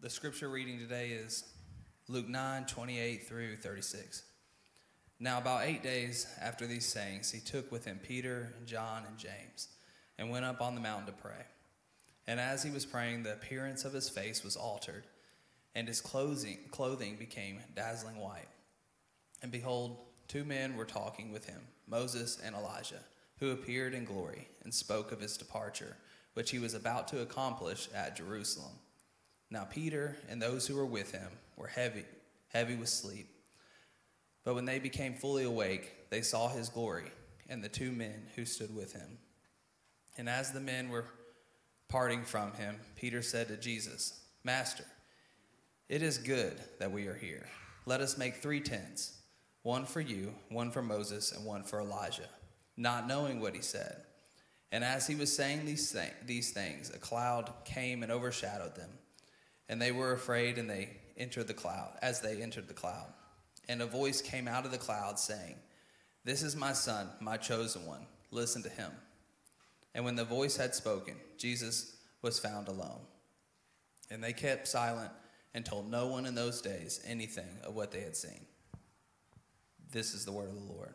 The scripture reading today is Luke 9:28 through 36. Now about 8 days after these sayings, he took with him Peter and John and James and went up on the mountain to pray. And as he was praying, the appearance of his face was altered, and his clothing became dazzling white. And behold, 2 men were talking with him, Moses and Elijah, who appeared in glory and spoke of his departure, which he was about to accomplish at Jerusalem. Now Peter and those who were with him were heavy with sleep. But when they became fully awake, they saw his glory and the 2 men who stood with him. And as the men were parting from him, Peter said to Jesus, Master, it is good that we are here. Let us make 3 tents, one for you, one for Moses, and one for Elijah, not knowing what he said. And as he was saying these things, a cloud came and overshadowed them. And they were afraid, and they entered the cloud. And a voice came out of the cloud saying, This is my son, my chosen one. Listen to him. And when the voice had spoken, Jesus was found alone. And they kept silent and told no one in those days anything of what they had seen. This is the word of the Lord.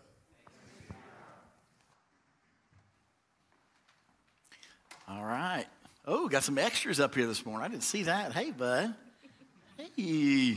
All right. Oh, got some extras up here this morning. I didn't see that. Hey, bud. Hey. You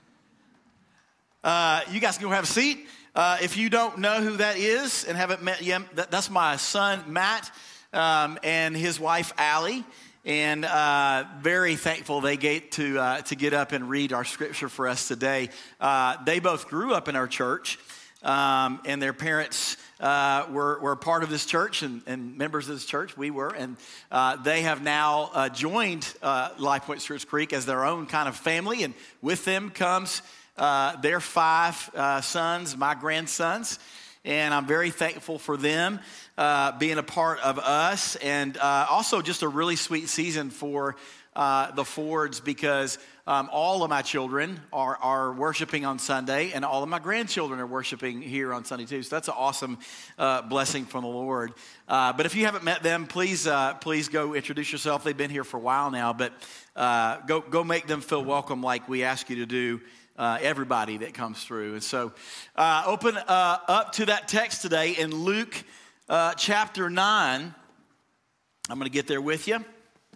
guys can go have a seat. If you don't know who that is and haven't met yet, that's my son, Matt, and his wife, Allie. And very thankful they get to get up and read our scripture for us today. They both grew up in our church, and their parents were part of this church and members of this church. We were, and they have now joined LifePoint Spruce Creek as their own kind of family, and with them comes their 5 sons, my grandsons, and I'm very thankful for them being a part of us, and also just a really sweet season for the Fords, because all of my children are worshiping on Sunday, and all of my grandchildren are worshiping here on Sunday too. So that's an awesome blessing from the Lord. But if you haven't met them, please go introduce yourself. They've been here for a while now, but go make them feel welcome, like we ask you to do. Everybody that comes through. And so open up to that text today in Luke chapter 9. I'm going to get there with you.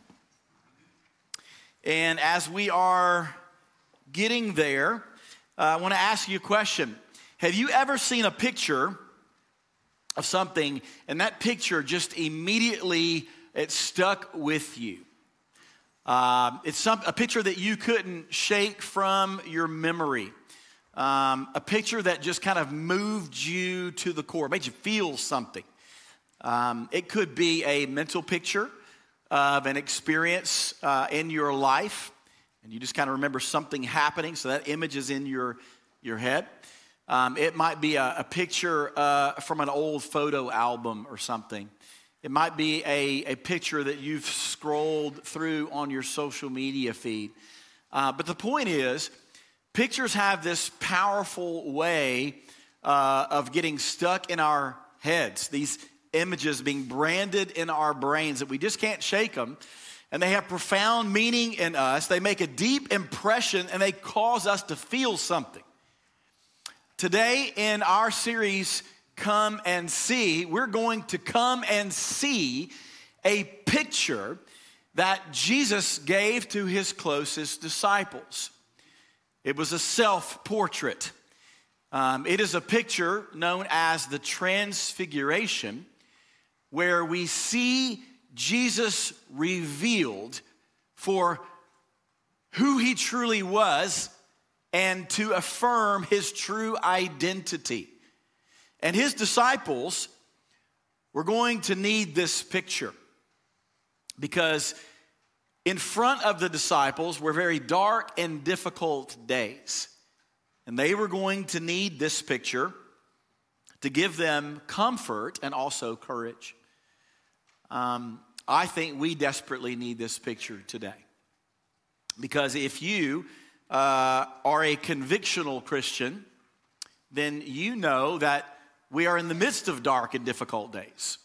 And as we are getting there, I want to ask you a question. Have you ever seen a picture of something and that picture just immediately it stuck with you? It's a picture that you couldn't shake from your memory. A picture that just kind of moved you to the core, made you feel something. It could be a mental picture of an experience in your life, and you just kind of remember something happening, so that image is in your head. It might be a picture from an old photo album or something. It might be a picture that you've scrolled through on your social media feed. But the point is, pictures have this powerful way of getting stuck in our heads. These images being branded in our brains that we just can't shake them. And they have profound meaning in us. They make a deep impression and they cause us to feel something. Today in our series, Come and See, we're going to come and see a picture that Jesus gave to his closest disciples. It was a self-portrait. It is a picture known as the Transfiguration, where we see Jesus revealed for who he truly was and to affirm his true identity. And his disciples were going to need this picture because in front of the disciples were very dark and difficult days. And they were going to need this picture to give them comfort and also courage. I think we desperately need this picture today. Because if you are a convictional Christian, then you know that we are in the midst of dark and difficult days.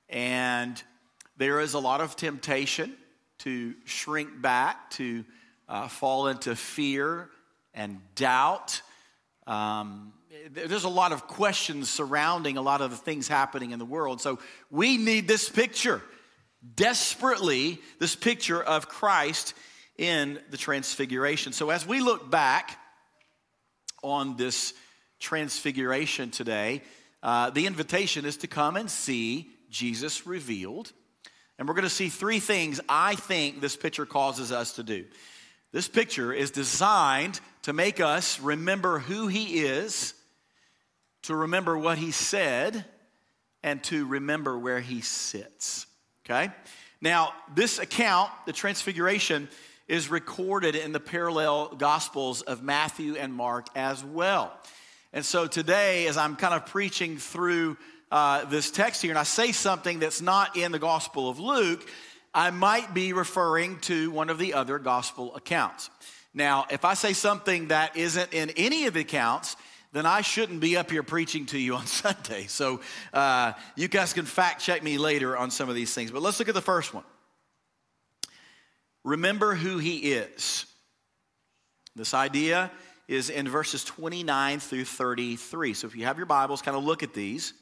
And there is a lot of temptation to shrink back, to fall into fear and doubt. There's a lot of questions surrounding a lot of the things happening in the world. So we need this picture, desperately, this picture of Christ in the transfiguration. So as we look back on this transfiguration today, the invitation is to come and see Jesus revealed. And we're going to see three things I think this picture causes us to do. This picture is designed to make us remember who he is, to remember what he said, and to remember where he sits. Okay? Now, this account, the transfiguration, is recorded in the parallel gospels of Matthew and Mark as well. And so today, as I'm kind of preaching through this text here, and I say something that's not in the Gospel of Luke, I might be referring to one of the other gospel accounts. Now, if I say something that isn't in any of the accounts, then I shouldn't be up here preaching to you on Sunday. So you guys can fact check me later on some of these things. But let's look at the first one. Remember who he is. This idea is in verses 29 through 33. So if you have your Bibles, kind of look at these.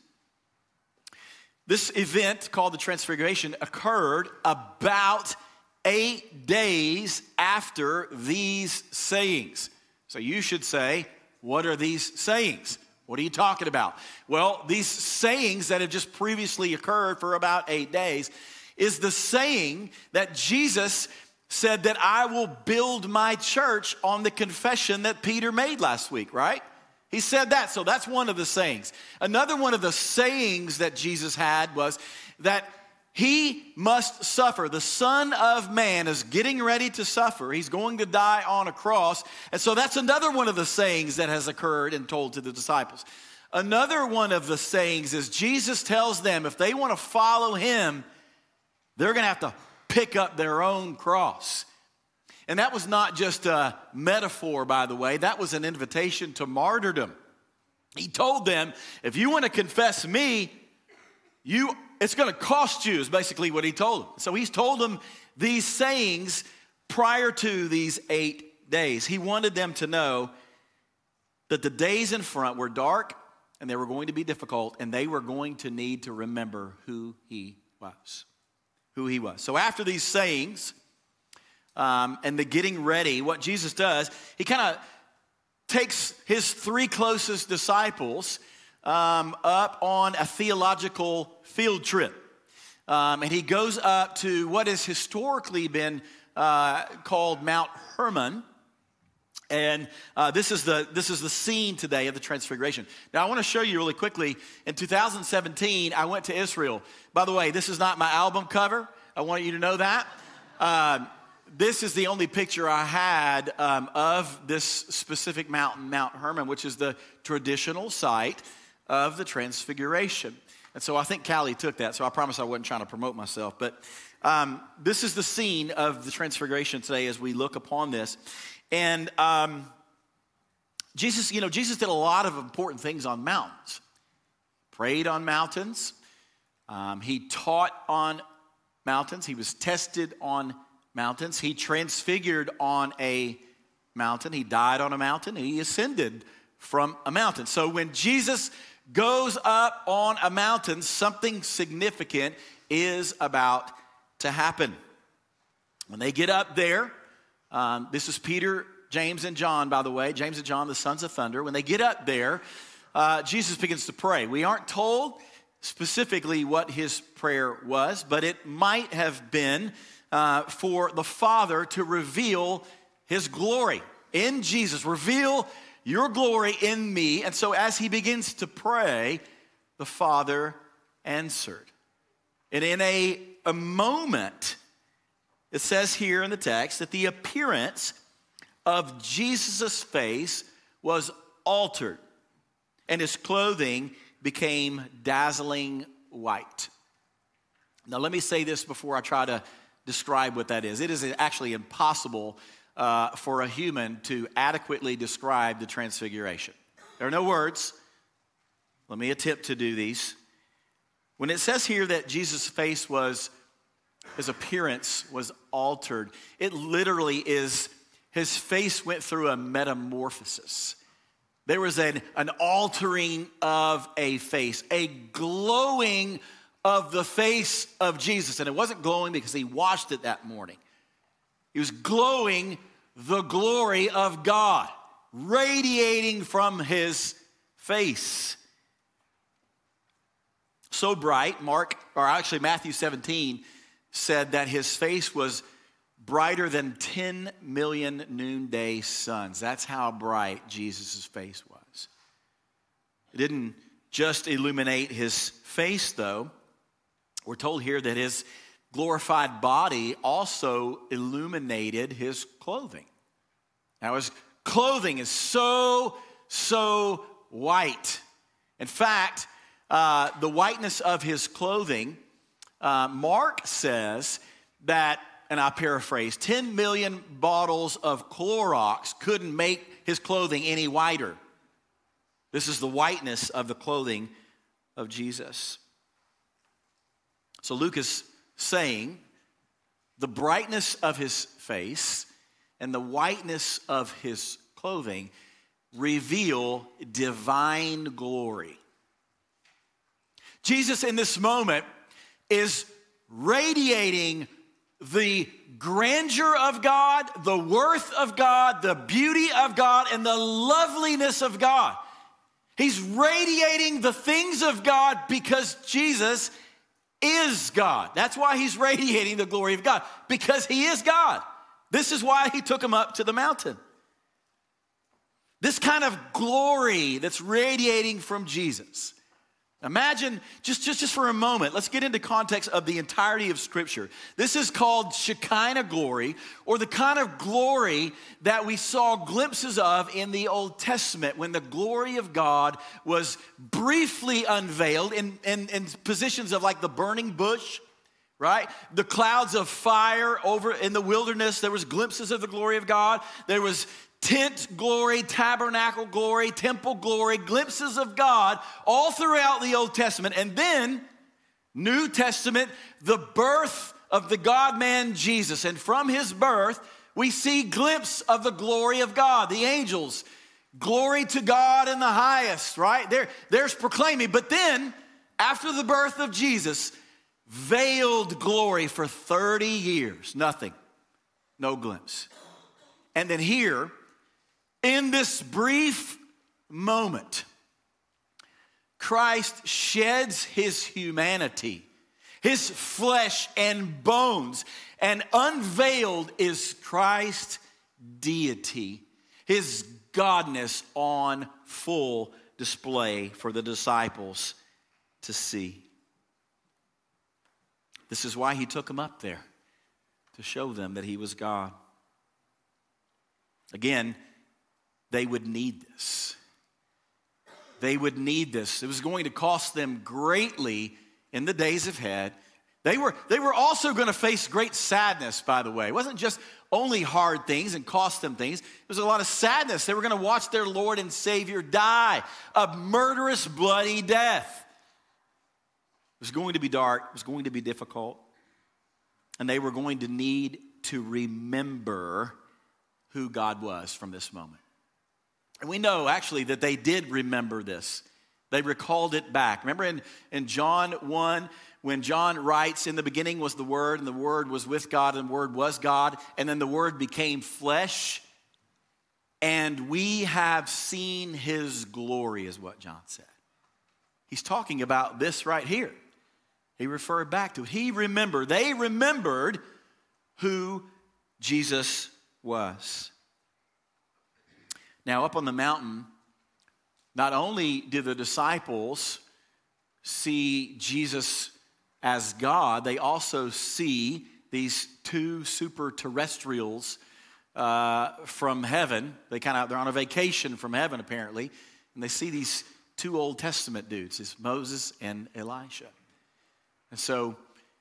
This event called the Transfiguration occurred about 8 days after these sayings. So you should say, what are these sayings? What are you talking about? Well, these sayings that have just previously occurred for about 8 days is the saying that Jesus said that I will build my church on the confession that Peter made last week, right? He said that, so that's one of the sayings. Another one of the sayings that Jesus had was that he must suffer. The Son of Man is getting ready to suffer. He's going to die on a cross. And so that's another one of the sayings that has occurred and told to the disciples. Another one of the sayings is Jesus tells them if they want to follow him, they're going to have to pick up their own cross. And that was not just a metaphor, by the way. That was an invitation to martyrdom. He told them, if you want to confess me, it's going to cost you, is basically what he told them. So he's told them these sayings prior to these 8 days. He wanted them to know that the days in front were dark and they were going to be difficult, and they were going to need to remember who he was. Who he was. So after these sayings, and the getting ready, what Jesus does, he kind of takes his 3 closest disciples up on a theological field trip. And he goes up to what has historically been called Mount Hermon. And this is the scene today of the Transfiguration. Now, I want to show you really quickly. In 2017, I went to Israel. By the way, this is not my album cover. I want you to know that. This is the only picture I had of this specific mountain, Mount Hermon, which is the traditional site of the Transfiguration. And so I think Callie took that, so I promise I wasn't trying to promote myself. But this is the scene of the Transfiguration today as we look upon this. And Jesus did a lot of important things on mountains. Prayed on mountains. He taught on mountains. He was tested on mountains. He transfigured on a mountain. He died on a mountain. And he ascended from a mountain. So when Jesus goes up on a mountain, something significant is about to happen. When they get up there, this is Peter, James, and John, by the way. James and John, the sons of thunder. When they get up there, Jesus begins to pray. We aren't told specifically what his prayer was, but it might have been for the Father to reveal his glory in Jesus. Reveal your glory in me. And so as he begins to pray, the Father answered. And in a moment, it says here in the text that the appearance of Jesus' face was altered, and his clothing became dazzling white. Now, let me say this before I try to describe what that is. It is actually impossible for a human to adequately describe the Transfiguration. There are no words. Let me attempt to do these. When it says here that Jesus' face his appearance was altered, it literally is his face went through a metamorphosis. There was an altering of a face, a glowing of the face of Jesus. And it wasn't glowing because he washed it that morning. He was glowing the glory of God, radiating from his face. So bright, Matthew 17 said that his face was brighter than 10 million noonday suns. That's how bright Jesus' face was. It didn't just illuminate his face, though. We're told here that his glorified body also illuminated his clothing. Now, his clothing is so white. In fact, the whiteness of his clothing, Mark says that, and I paraphrase, 10 million bottles of Clorox couldn't make his clothing any whiter. This is the whiteness of the clothing of Jesus. So Luke is saying the brightness of his face and the whiteness of his clothing reveal divine glory. Jesus in this moment is radiating the grandeur of God, the worth of God, the beauty of God, and the loveliness of God. He's radiating the things of God because Jesus is God. That's why he's radiating the glory of God, because he is God. This is why he took him up to the mountain. This kind of glory that's radiating from Jesus. Imagine, just for a moment, let's get into context of the entirety of Scripture. This is called Shekinah glory, or the kind of glory that we saw glimpses of in the Old Testament when the glory of God was briefly unveiled in positions of like the burning bush, right? The clouds of fire over in the wilderness. There was glimpses of the glory of God. There was tent glory, tabernacle glory, temple glory, glimpses of God all throughout the Old Testament. And then, New Testament, the birth of the God-man Jesus. And from his birth, we see glimpse of the glory of God, the angels. Glory to God in the highest, right? There's proclaiming. But then, after the birth of Jesus, veiled glory for 30 years. Nothing. No glimpse. And then here, in this brief moment, Christ sheds his humanity, his flesh and bones, and unveiled is Christ's deity, his godness on full display for the disciples to see. This is why he took them up there, to show them that he was God. Again, they would need this. They would need this. It was going to cost them greatly in the days ahead. They were also going to face great sadness, by the way. It wasn't just only hard things and cost them things. There was a lot of sadness. They were going to watch their Lord and Savior die a murderous, bloody death. It was going to be dark. It was going to be difficult. And they were going to need to remember who God was from this moment. And we know, actually, that they did remember this. They recalled it back. Remember in John 1, when John writes, in the beginning was the Word, and the Word was with God, and the Word was God, and then the Word became flesh, and we have seen his glory, is what John said. He's talking about this right here. He referred back to it. They remembered who Jesus was. Now, up on the mountain, not only did the disciples see Jesus as God, they also see these two super terrestrials from heaven. They're on a vacation from heaven, apparently, and they see these two Old Testament dudes. It's Moses and Elisha. And so,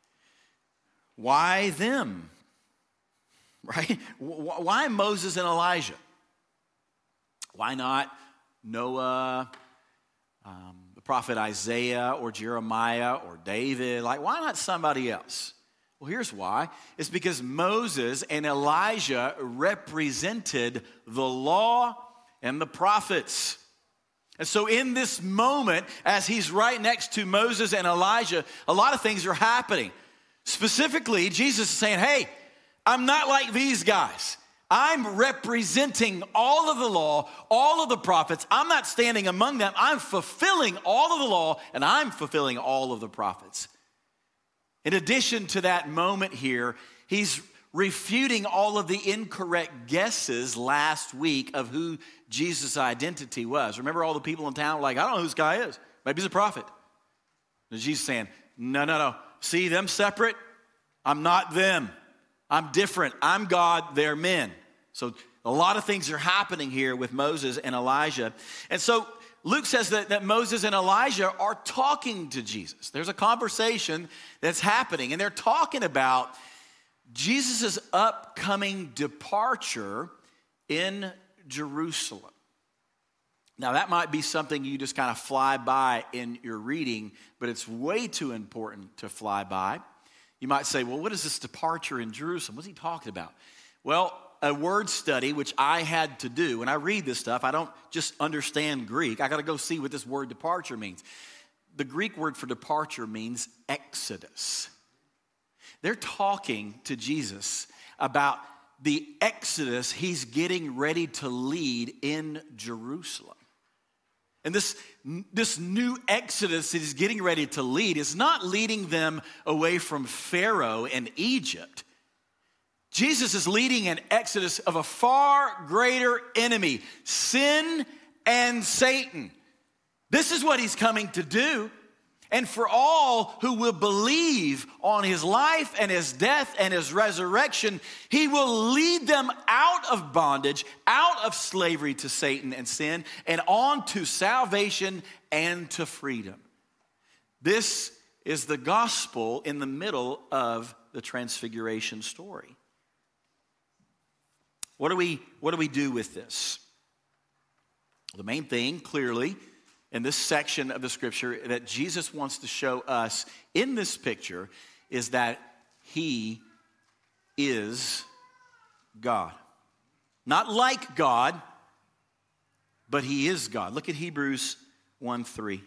why them? Right? Why Moses and Elijah? Why not Noah, the prophet Isaiah, or Jeremiah, or David? Like, why not somebody else? Well, here's why. It's because Moses and Elijah represented the law and the prophets. And so in this moment, as he's right next to Moses and Elijah, a lot of things are happening. Specifically, Jesus is saying, hey, I'm not like these guys. I'm representing all of the law, all of the prophets. I'm not standing among them. I'm fulfilling all of the law, and I'm fulfilling all of the prophets. In addition to that moment here, he's refuting all of the incorrect guesses last week of who Jesus' identity was. Remember all the people in town were like, I don't know who this guy is. Maybe he's a prophet. And Jesus saying, no. See them separate? I'm not them. I'm different. I'm God, they're men. So a lot of things are happening here with Moses and Elijah. And so Luke says that Moses and Elijah are talking to Jesus. There's a conversation that's happening, and they're talking about Jesus' upcoming departure in Jerusalem. Now, that might be something you just kind of fly by in your reading, but it's way too important to fly by. You might say, well, what is this departure in Jerusalem? What's he talking about? Well, a word study, which I had to do. When I read this stuff, I don't just understand Greek. I got to go see what this word departure means. The Greek word for departure means exodus. They're talking to Jesus about the exodus he's getting ready to lead in Jerusalem. And this new exodus that he's getting ready to lead is not leading them away from Pharaoh and Egypt. Jesus is leading an exodus of a far greater enemy, sin and Satan. This is what he's coming to do. And for all who will believe on his life and his death and his resurrection, he will lead them out of bondage, out of slavery to Satan and sin, and on to salvation and to freedom. This is the gospel in the middle of the transfiguration story. What do we do with this? The main thing, clearly, in this section of the scripture that Jesus wants to show us in this picture is that he is God. Not like God, but he is God. Look at Hebrews 1:3.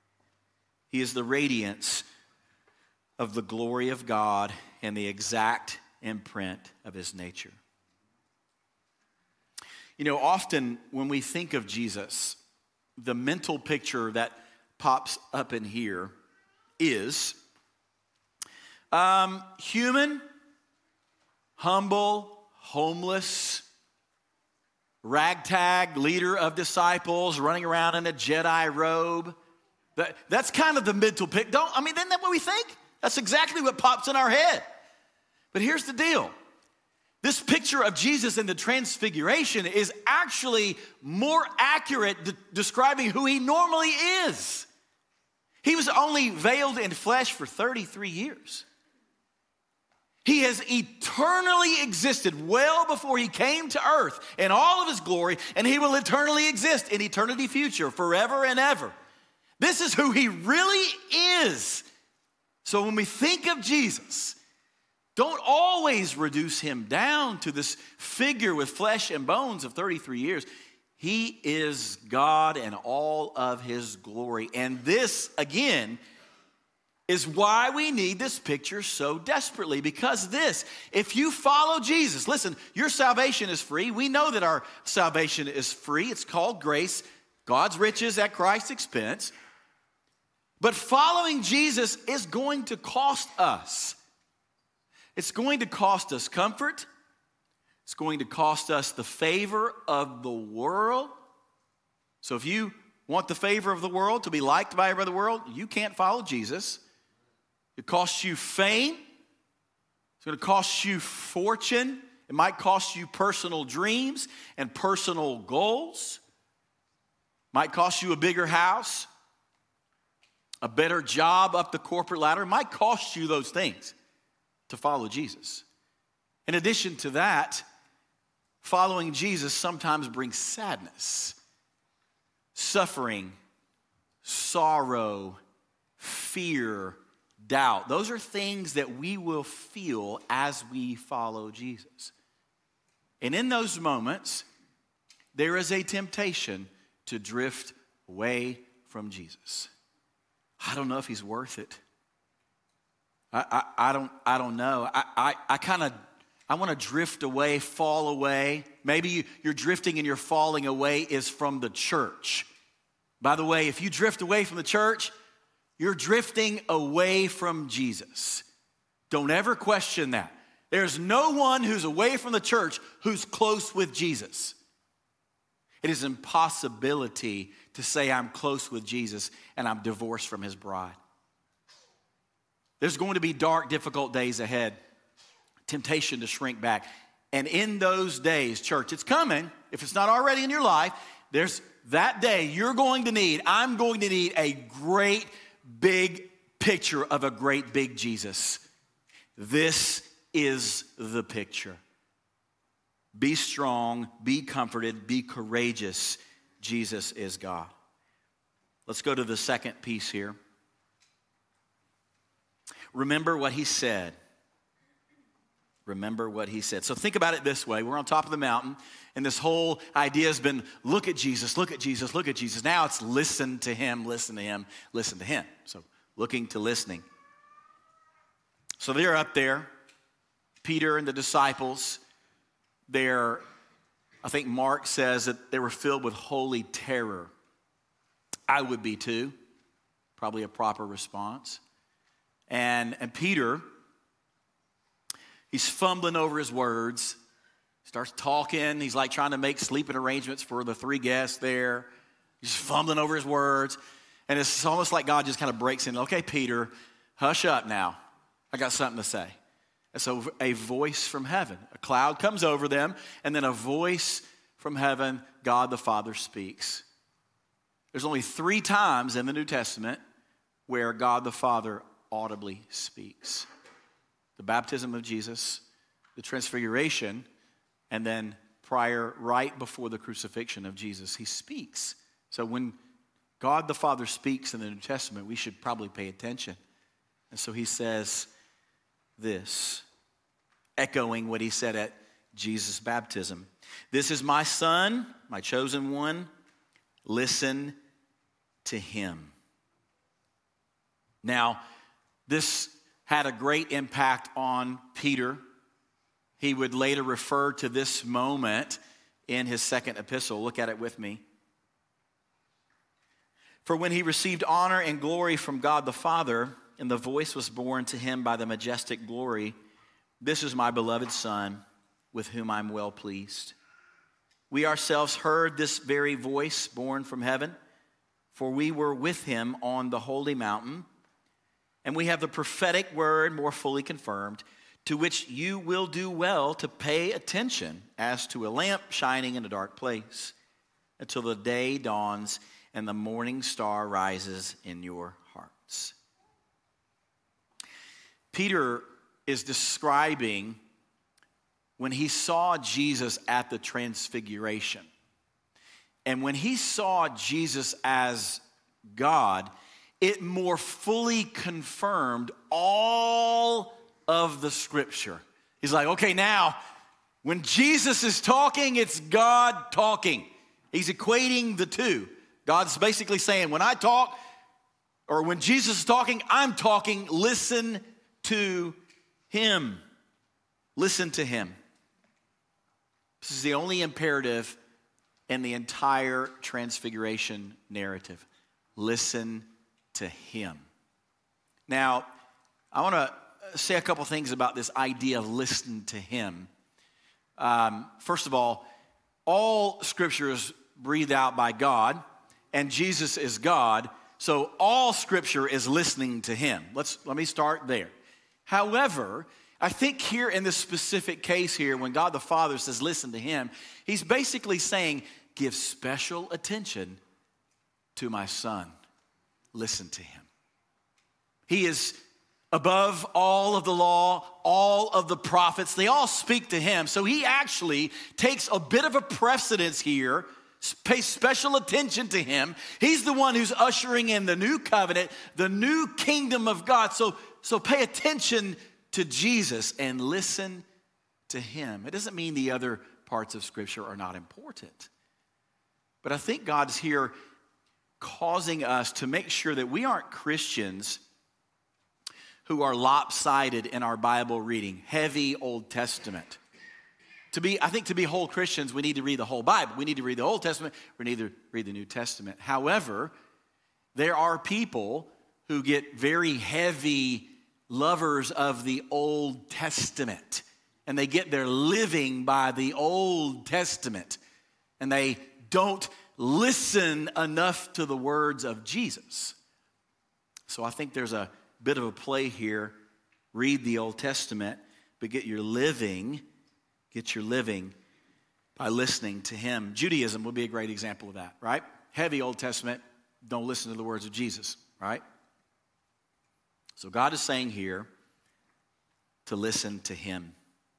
He is the radiance of the glory of God and the exact imprint of his nature. You know, often when we think of Jesus, the mental picture that pops up in here is human, humble, homeless, ragtag leader of disciples running around in a Jedi robe. That's kind of the mental picture. Isn't that what we think? That's exactly what pops in our head. But here's the deal. This picture of Jesus in the transfiguration is actually more accurate describing who he normally is. He was only veiled in flesh for 33 years. He has eternally existed well before he came to earth in all of his glory, and he will eternally exist in eternity future, forever and ever. This is who he really is. So when we think of Jesus, don't always reduce him down to this figure with flesh and bones of 33 years. He is God in all of his glory. And this, again, is why we need this picture so desperately. Because if you follow Jesus, listen, your salvation is free. We know that our salvation is free. It's called grace, God's riches at Christ's expense. But following Jesus is going to cost us. It's going to cost us comfort. It's going to cost us the favor of the world. So if you want the favor of the world, to be liked by everybody in the world, you can't follow Jesus. It costs you fame. It's going to cost you fortune. It might cost you personal dreams and personal goals. It might cost you a bigger house, a better job up the corporate ladder. It might cost you those things to follow Jesus. In addition to that, following Jesus sometimes brings sadness, suffering, sorrow, fear, doubt. Those are things that we will feel as we follow Jesus. And in those moments, there is a temptation to drift away from Jesus. I don't know if he's worth it. I don't know. I want to drift away, fall away. Maybe you're drifting and you're falling away is from the church. By the way, if you drift away from the church, you're drifting away from Jesus. Don't ever question that. There's no one who's away from the church who's close with Jesus. It is an impossibility to say I'm close with Jesus and I'm divorced from his bride. There's going to be dark, difficult days ahead. Temptation to shrink back. And in those days, church, it's coming. If it's not already in your life, there's that day I'm going to need a great big picture of a great big Jesus. This is the picture. Be strong, be comforted, be courageous. Jesus is God. Let's go to the second piece here. Remember what he said. Remember what he said. So think about it this way. We're on top of the mountain, and this whole idea has been look at Jesus, look at Jesus, look at Jesus. Now it's listen to him, listen to him, listen to him. So looking to listening. So they're up there, Peter and the disciples. I think Mark says that they were filled with holy terror. I would be too. Probably a proper response. And Peter, he's fumbling over his words, starts talking. He's like trying to make sleeping arrangements for the three guests there. He's fumbling over his words. And it's almost like God just kind of breaks in. Okay, Peter, hush up now. I got something to say. And so a voice from heaven, a cloud comes over them, and then a voice from heaven, God the Father speaks. There's only 3 times in the New Testament where God the Father audibly speaks. The baptism of Jesus, the transfiguration, and then right before the crucifixion of Jesus, he speaks. So when God the Father speaks in the New Testament, we should probably pay attention. And so he says this, echoing what he said at Jesus' baptism. This is my son, my chosen one. Listen to him. Now, this had a great impact on Peter. He would later refer to this moment in his second epistle. Look at it with me. For when he received honor and glory from God the Father, and the voice was borne to him by the majestic glory, this is my beloved Son, with whom I'm well pleased. We ourselves heard this very voice borne from heaven, for we were with him on the holy mountain, and we have the prophetic word more fully confirmed, to which you will do well to pay attention as to a lamp shining in a dark place, until the day dawns and the morning star rises in your hearts. Peter is describing when he saw Jesus at the transfiguration. And when he saw Jesus as God, it more fully confirmed all of the scripture. He's like, okay, now, when Jesus is talking, it's God talking. He's equating the two. God's basically saying, when I talk, or when Jesus is talking, I'm talking. Listen to him. Listen to him. This is the only imperative in the entire transfiguration narrative. Listen to him. Now, I want to say a couple things about this idea of listen to him. First of all scripture is breathed out by God, and Jesus is God, so all scripture is listening to him. Let me start there. However, I think here in this specific case here, when God the Father says listen to him, he's basically saying, give special attention to my son. Listen to him. He is above all of the law, all of the prophets. They all speak to him. So he actually takes a bit of a precedence here, pays special attention to him. He's the one who's ushering in the new covenant, the new kingdom of God. So pay attention to Jesus and listen to him. It doesn't mean the other parts of Scripture are not important. But I think God's here causing us to make sure that we aren't Christians who are lopsided in our Bible reading, heavy Old Testament. I think to be whole Christians, we need to read the whole Bible. We need to read the Old Testament. We need to read the New Testament. However, there are people who get very heavy lovers of the Old Testament. And they get their living by the Old Testament. And they don't listen enough to the words of Jesus. So I think there's a bit of a play here. Read the Old Testament, but get your living by listening to him. Judaism would be a great example of that, right? Heavy Old Testament, don't listen to the words of Jesus, right? So God is saying here to listen to him.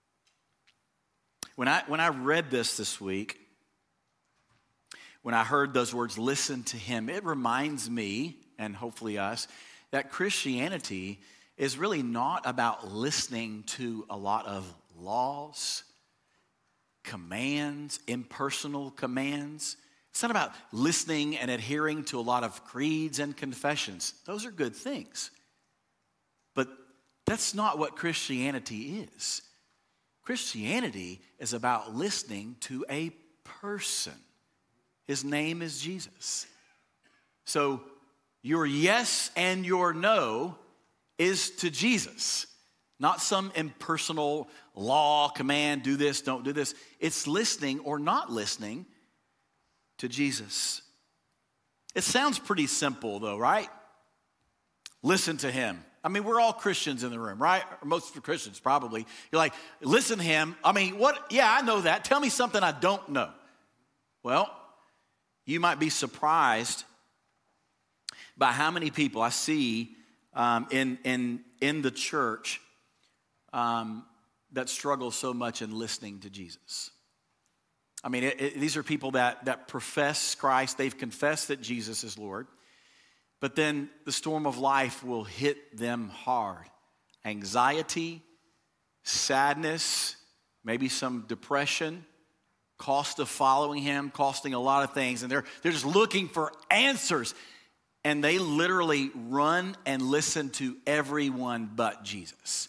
When I read this week, when I heard those words, listen to him, it reminds me, and hopefully us, that Christianity is really not about listening to a lot of laws, commands, impersonal commands. It's not about listening and adhering to a lot of creeds and confessions. Those are good things. But that's not what Christianity is. Christianity is about listening to a person. His name is Jesus. So your yes and your no is to Jesus, not some impersonal law, command, do this, don't do this. It's listening or not listening to Jesus. It sounds pretty simple though, right? Listen to him. I mean, we're all Christians in the room, right? Or most of the Christians probably. You're like, listen to him. I mean, what? Yeah, I know that. Tell me something I don't know. Well, you might be surprised by how many people I see in the church that struggle so much in listening to Jesus. I mean, these are people that profess Christ. They've confessed that Jesus is Lord. But then the storm of life will hit them hard. Anxiety, sadness, maybe some depression, cost of following him, costing a lot of things. And they're just looking for answers. And they literally run and listen to everyone but Jesus.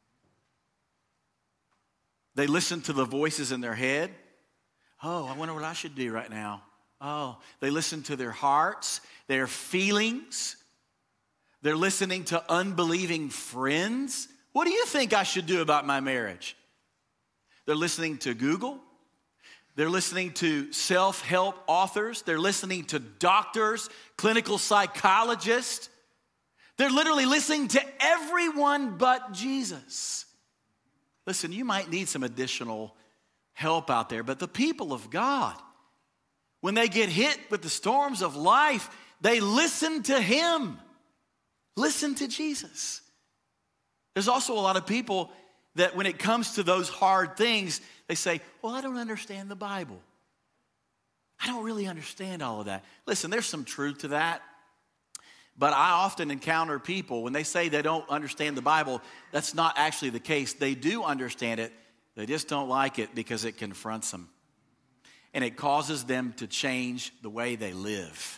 They listen to the voices in their head. Oh, I wonder what I should do right now. Oh, they listen to their hearts, their feelings. They're listening to unbelieving friends. What do you think I should do about my marriage? They're listening to Google. They're listening to self-help authors. They're listening to doctors, clinical psychologists. They're literally listening to everyone but Jesus. Listen, you might need some additional help out there, but the people of God, when they get hit with the storms of life, they listen to him. Listen to Jesus. There's also a lot of people that when it comes to those hard things, they say, well, I don't understand the Bible. I don't really understand all of that. Listen, there's some truth to that. But I often encounter people, when they say they don't understand the Bible, that's not actually the case. They do understand it. They just don't like it because it confronts them. And it causes them to change the way they live.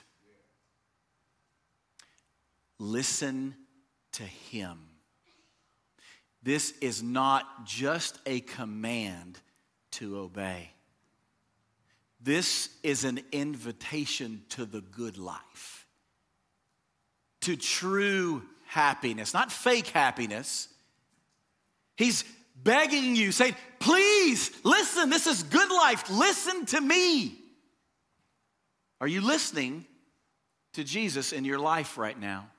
Listen to him. This is not just a command to obey. This is an invitation to the good life, to true happiness, not fake happiness. He's begging you, saying, please listen, this is good life. Listen to me. Are you listening to Jesus in your life right now?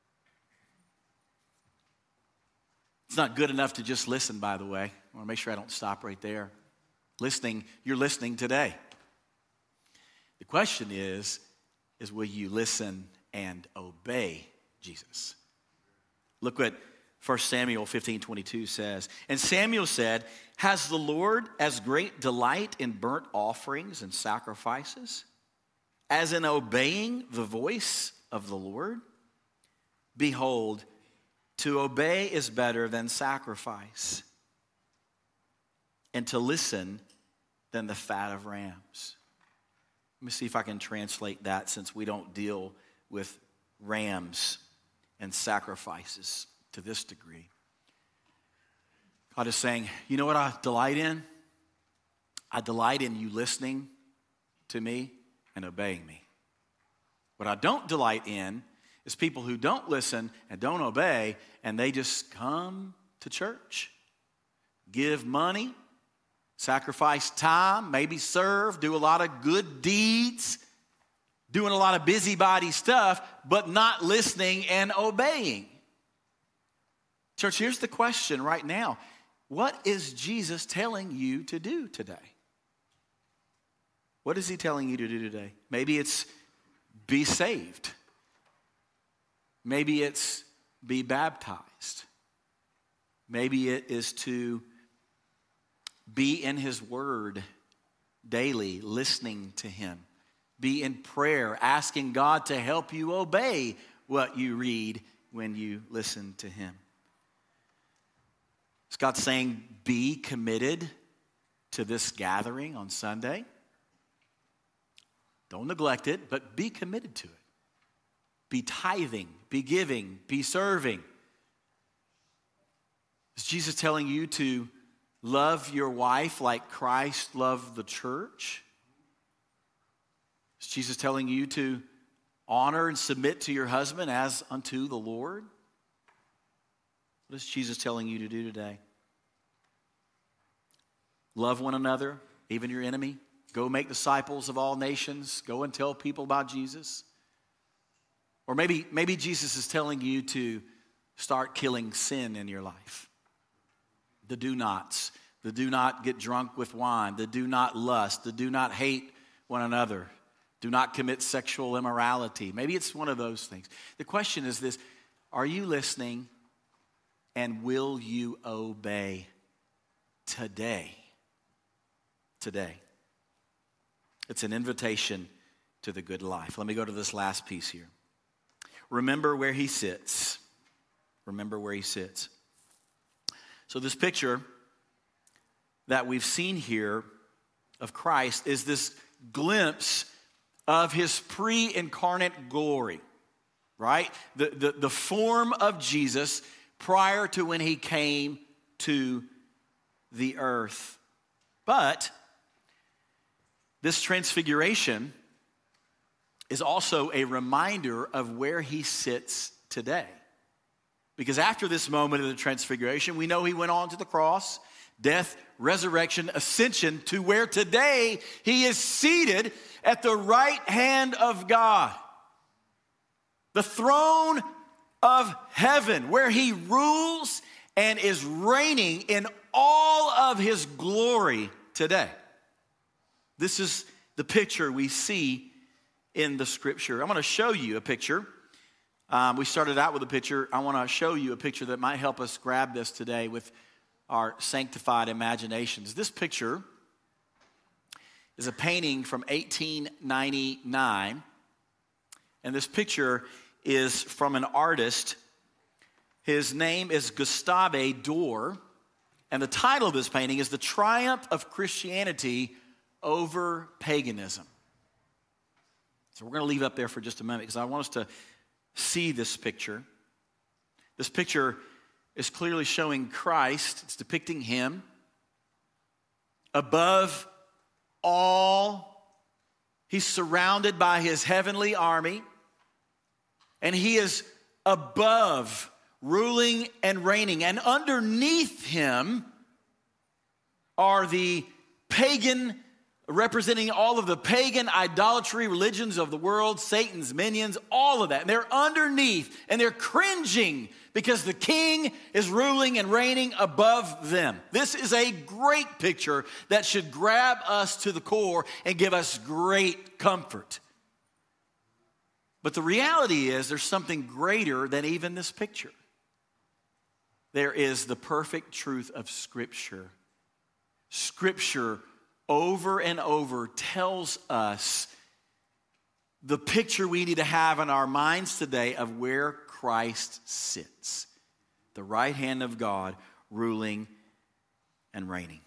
It's not good enough to just listen, by the way. I want to make sure I don't stop right there. Listening, you're listening today. The question is will you listen and obey Jesus? Look what 1 Samuel 15:22 says. And Samuel said, has the Lord as great delight in burnt offerings and sacrifices as in obeying the voice of the Lord? Behold, To obey is better than sacrifice, and to listen than the fat of rams. Let me see if I can translate that, since we don't deal with rams and sacrifices to this degree. God is saying, you know what I delight in? I delight in you listening to me and obeying me. What I don't delight in is people who don't listen and don't obey, and they just come to church, give money, sacrifice time, maybe serve, do a lot of good deeds, doing a lot of busybody stuff, but not listening and obeying. Church, here's the question right now. What is Jesus telling you to do today? What is he telling you to do today? Maybe it's be saved. Maybe it's be baptized. Maybe it is to be in his word daily, listening to him. Be in prayer, asking God to help you obey what you read when you listen to him. Is God saying be committed to this gathering on Sunday? Don't neglect it, but be committed to it. Be tithing, be giving, be serving. Is Jesus telling you to love your wife like Christ loved the church? Is Jesus telling you to honor and submit to your husband as unto the Lord? What is Jesus telling you to do today? Love one another, even your enemy. Go make disciples of all nations. Go and tell people about Jesus. Or maybe Jesus is telling you to start killing sin in your life. The do nots. The do not get drunk with wine. The do not lust. The do not hate one another. Do not commit sexual immorality. Maybe it's one of those things. The question is this: are you listening, and will you obey today? Today. It's an invitation to the good life. Let me go to this last piece here. Remember where he sits. Remember where he sits. So this picture that we've seen here of Christ is this glimpse of his pre-incarnate glory, right? The form of Jesus prior to when he came to the earth. But this transfiguration is also a reminder of where he sits today. Because after this moment of the transfiguration, we know he went on to the cross, death, resurrection, ascension, to where today he is seated at the right hand of God. The throne of heaven, where he rules and is reigning in all of his glory today. This is the picture we see in the scripture. I'm going to show you a picture. We started out with a picture. I want to show you a picture that might help us grab this today with our sanctified imaginations. This picture is a painting from 1899. And this picture is from an artist. His name is Gustave Doré. And the title of this painting is The Triumph of Christianity Over Paganism. So we're going to leave it up there for just a minute because I want us to see this picture. This picture is clearly showing Christ. It's depicting him above all. He's surrounded by his heavenly army, and he is above, ruling and reigning. And underneath him are the pagan, representing all of the pagan idolatry religions of the world, Satan's minions, all of that. And they're underneath, and they're cringing because the king is ruling and reigning above them. This is a great picture that should grab us to the core and give us great comfort. But the reality is there's something greater than even this picture. There is the perfect truth of Scripture. Scripture over and over tells us the picture we need to have in our minds today of where Christ sits. the right hand of God, ruling and reigning.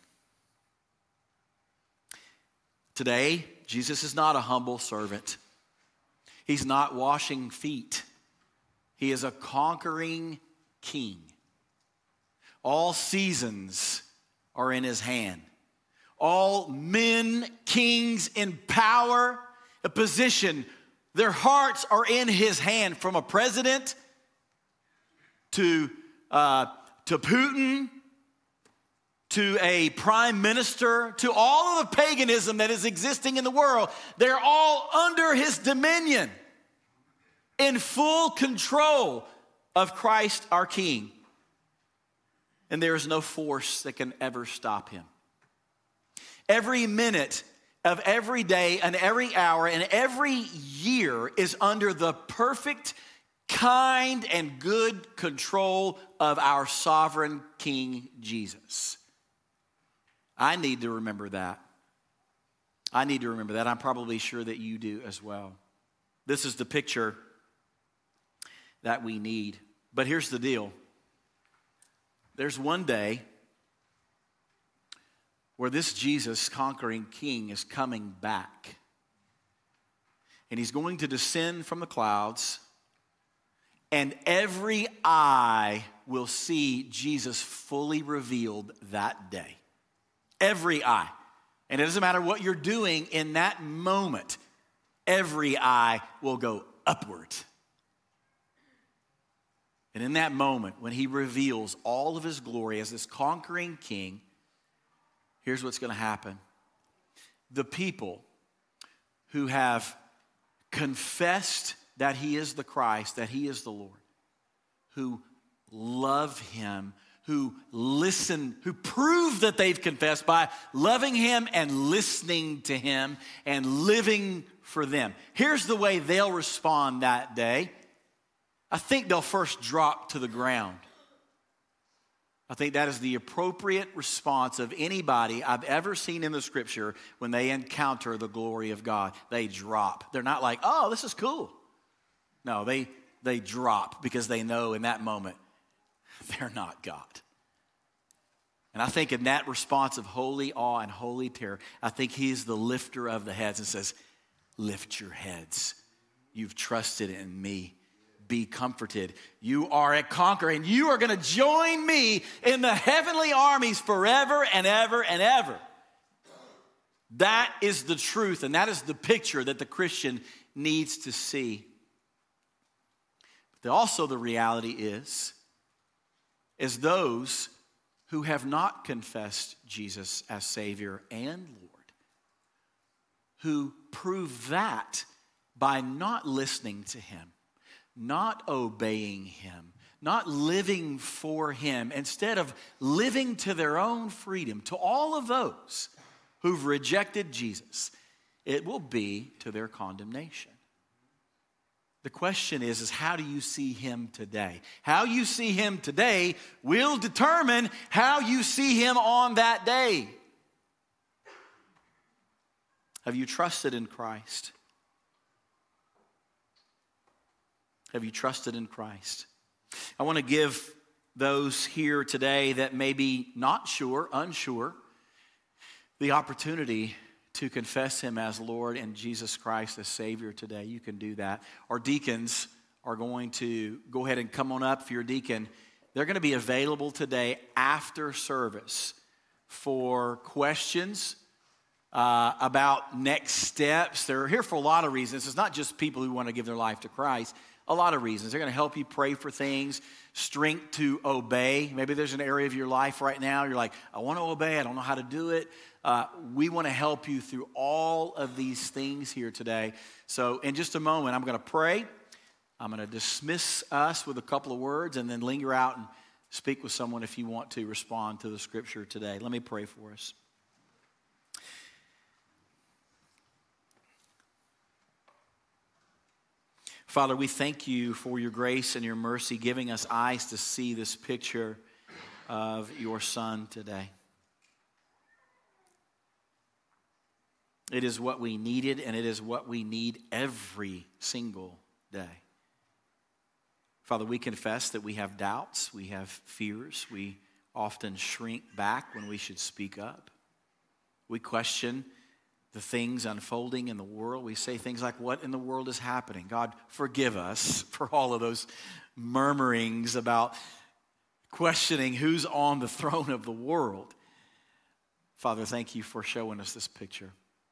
Today, Jesus is not a humble servant. He's not washing feet. He is a conquering king. All seasons are in his hand. All men, kings in power, a position, their hearts are in his hand, from a president to Putin, to a prime minister, to all of the paganism that is existing in the world. They're all under his dominion, in full control of Christ our King. And there is no force that can ever stop him. Every minute of every day and every hour and every year is under the perfect, kind, and good control of our sovereign King Jesus. I need to remember that. I need to remember that. I'm probably sure that you do as well. This is the picture that we need. But here's the deal. There's one day where this Jesus, conquering king, is coming back. And he's going to descend from the clouds, and every eye will see Jesus fully revealed that day. Every eye. And it doesn't matter what you're doing in that moment, every eye will go upward. And in that moment, when he reveals all of his glory as this conquering king, here's what's going to happen. The people who have confessed that he is the Christ, that he is the Lord, who love him, who listen, who prove that they've confessed by loving him and listening to him and living for them. Here's the way they'll respond that day. I think they'll first drop to the ground. I think that is the appropriate response of anybody I've ever seen in the scripture when they encounter the glory of God. They drop. They're not like, oh, this is cool. No, they drop because they know in that moment they're not God. And I think in that response of holy awe and holy terror, I think he's the lifter of the heads and says, lift your heads. You've trusted in me. Be comforted. You are a conqueror, and you are going to join me in the heavenly armies forever and ever and ever. That is the truth, and that is the picture that the Christian needs to see. But also the reality is those who have not confessed Jesus as Savior and Lord, who prove that by not listening to him, not obeying him, not living for him, instead of living to their own freedom. To all of those who've rejected Jesus, it will be to their condemnation. The question is how do you see him today? How you see him today will determine how you see him on that day. Have you trusted in Christ? Have you trusted in Christ? I want to give those here today that may be not sure, unsure, the opportunity to confess him as Lord and Jesus Christ as Savior today. You can do that. Our deacons are going to go ahead and come on up. If you're a deacon, they're going to be available today after service for questions about next steps. They're here for a lot of reasons. It's not just people who want to give their life to Christ. A lot of reasons. They're going to help you pray for things, strength to obey. Maybe there's an area of your life right now you're like, I want to obey, I don't know how to do it. We want to help you through all of these things here today. So in just a moment, I'm going to pray. I'm going to dismiss us with a couple of words and then linger out and speak with someone if you want to respond to the scripture today. Let me pray for us. Father, we thank you for your grace and your mercy, giving us eyes to see this picture of your Son today. It is what we needed, and it is what we need every single day. Father, we confess that we have doubts, we have fears, we often shrink back when we should speak up. We question the things unfolding in the world. We say things like, what in the world is happening? God, forgive us for all of those murmurings about questioning who's on the throne of the world. Father, thank you for showing us this picture.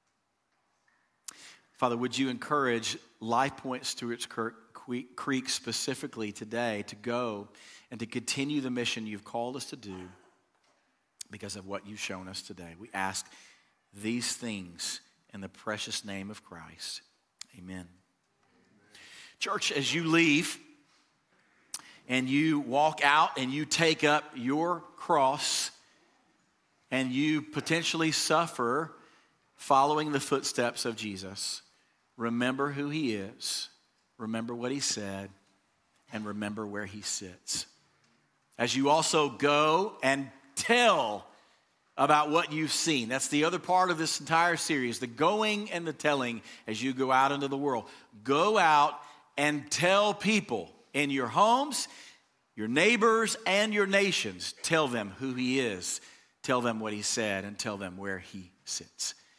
Father, would you encourage Life Point Stewart's Creek specifically today to go and to continue the mission you've called us to do because of what you've shown us today. We ask these things in the precious name of Christ. Amen. Church, as you leave and you walk out and you take up your cross and you potentially suffer following the footsteps of Jesus, remember who he is, remember what he said, and remember where he sits. As you also go and tell about what you've seen. That's the other part of this entire series, the going and the telling as you go out into the world. Go out and tell people in your homes, your neighbors, and your nations. Tell them who he is. Tell them what he said and tell them where he sits.